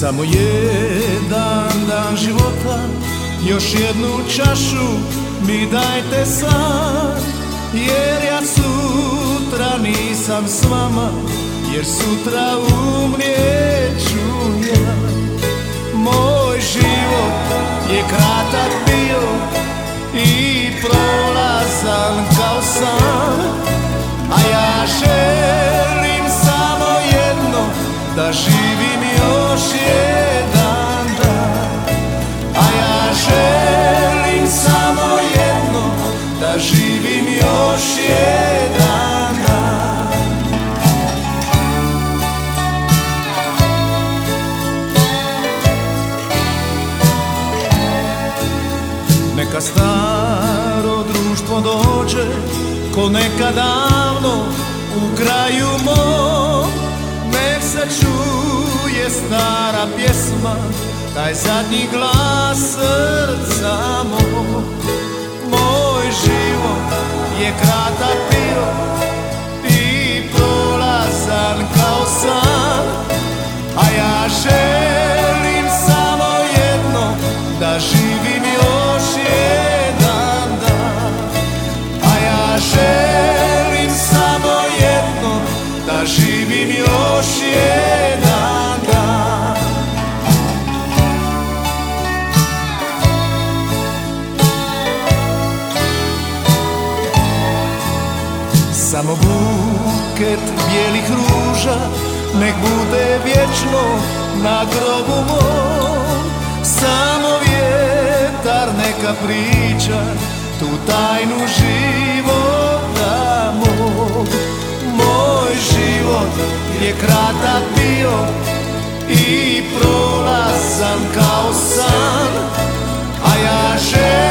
Samo jedan dan života, još jednu čašu mi dajte sad, jer ja sutra nisam s vama, jer sutra umrijeću ja. Moj život je kratak bio i prolazan kao san, a ja želim samo jedno, da živim još jedan dan. A ja želim samo jedno, da živim još jedan dan. Neka staro društvo dođe, ko nekad davno u kraju mom, nek se čuje stara pjesma, taj zadnji glas srca mog. Moj život je kratak bio i prolazan kao san, a ja želim samo jedno, da živim još jedan dan. A ja želim samo jedno, da živim još jedan dan. Samo buket bijelih ruža nek bude vječno na grobu mom. Samo vjetar neka priča tu tajnu života mog. Moj život je kratak bio i prolazan kao san, a ja želim